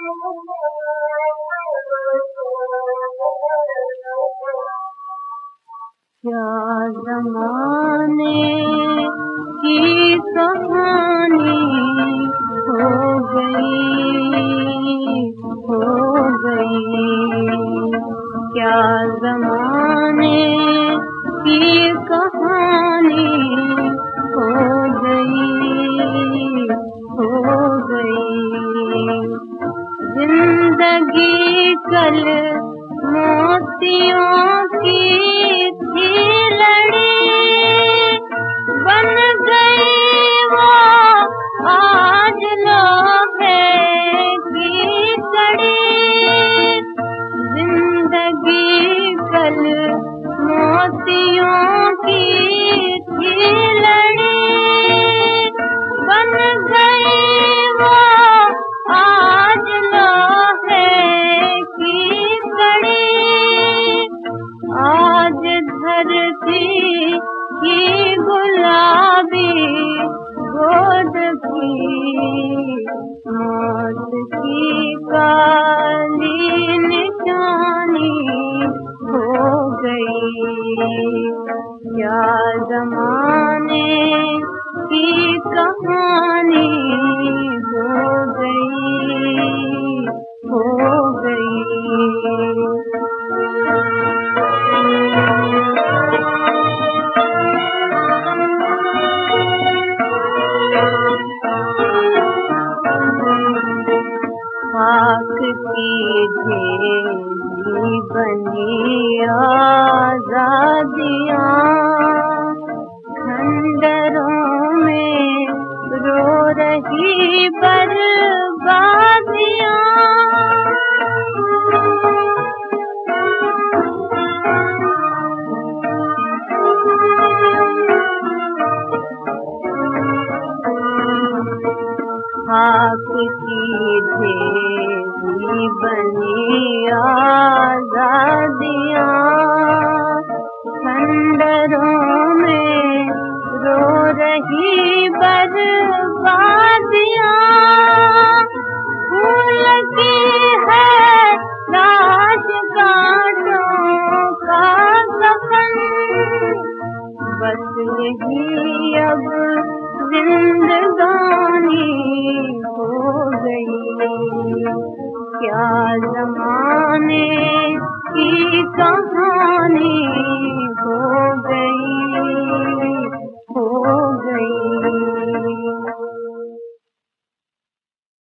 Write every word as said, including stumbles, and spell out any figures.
क्या ज़माने की कहानी हो गई, हो गई। क्या ज़माने की कहानी हो गई, हो गई। जिंदगी कल मोतियों की थी लड़ी, बन गई वो आज लोहे की कड़ी। जिंदगी कल मोतियों की थी लड़ी, बन गई वो आज लोहे की कड़ी। आज धरती की गुलाबी गोद की मौत की काली निशानी हो गई। क्या ज़माने की कहानी हो गई, हो गई। खाक की ढेरी बनी आज़ादियाँ, खंडरों में रो रही बर्बादियाँ। खाक की ढेरी बनी आज़ादियाँ, खंडरों में रो रही बर्बादियाँ। फूल की है लाश कांटों का कफन, बस यही अब जिंदगानी हो गई। क्या ज़माने की कहानी हो